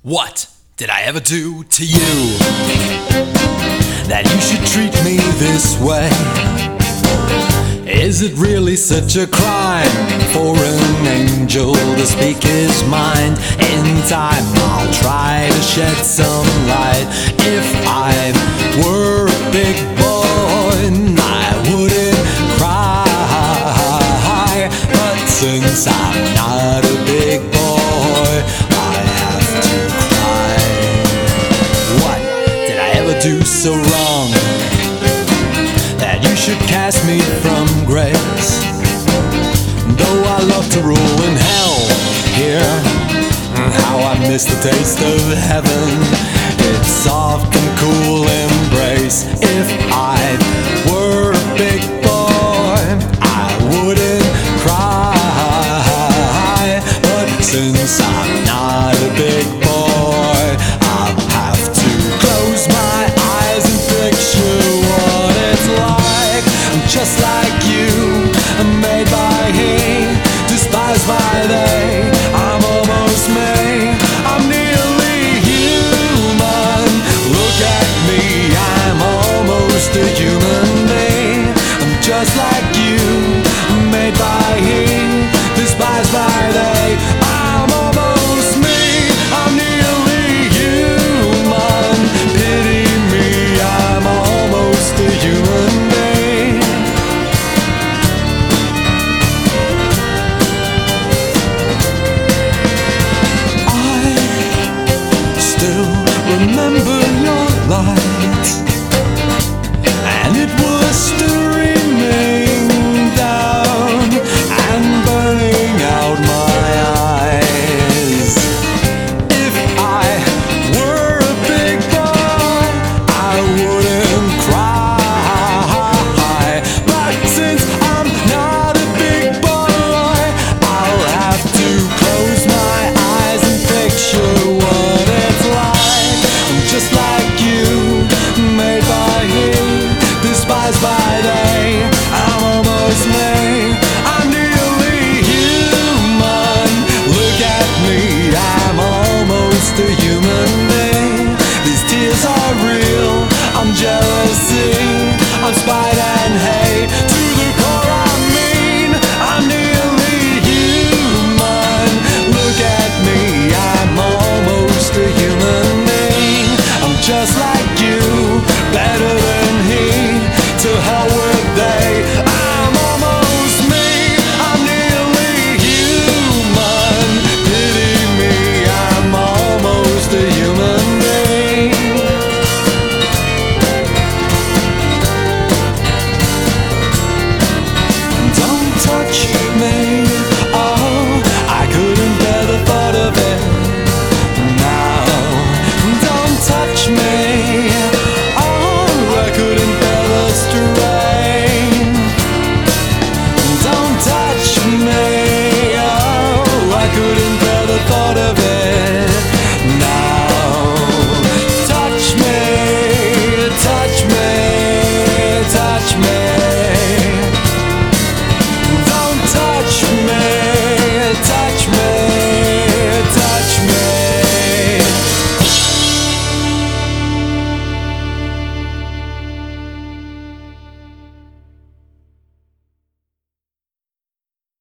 What did I ever do to you that you should treat me this way? Is it really such a crime for an angel to speak his mind? In time I'll try to shed some light. If I were a big boy, I wouldn't cry. But since I'm not a big boy, I have to cry. What did I ever do so wrong that you should cast me from grace? Though I love to rule in hell here, how I miss the taste of heaven, its soft and cool embrace. If I were a big boy, I wouldn't cry. But since I'm not a big boy, I'll have to close my eyes and picture what it's like. I'm just like you, I'm made by he, despised by they. I'm almost me, I'm nearly human. Look at me, I'm almost a human being. I'm just like you, I'm made by he, despised by they. I'm almost me, I'm nearly human. Pity me, I'm almost a human being. Remember your light, and it was streaming down and burning out my eyes. If I were a big boy, I wouldn't cry. But since I'm not a big boy, I'll have to close my eyes and picture what it's like. Just like you, made by he, despised by they. I'm almost me, I'm nearly human. Look at me, I'm almost a human being. These tears are real, I'm jealousy, I'm spite and hate. To the core I mean, I'm nearly human. Look at me, I'm almost a human being. I'm just like you, better than he, to hell with they. I'm almost me, I'm nearly human. Pity me, I'm almost a human being. Don't touch me, oh, I couldn't bear the thought of it. Touch me, oh, I couldn't bear the strain. Don't touch me, oh, I couldn't bear the thought of it.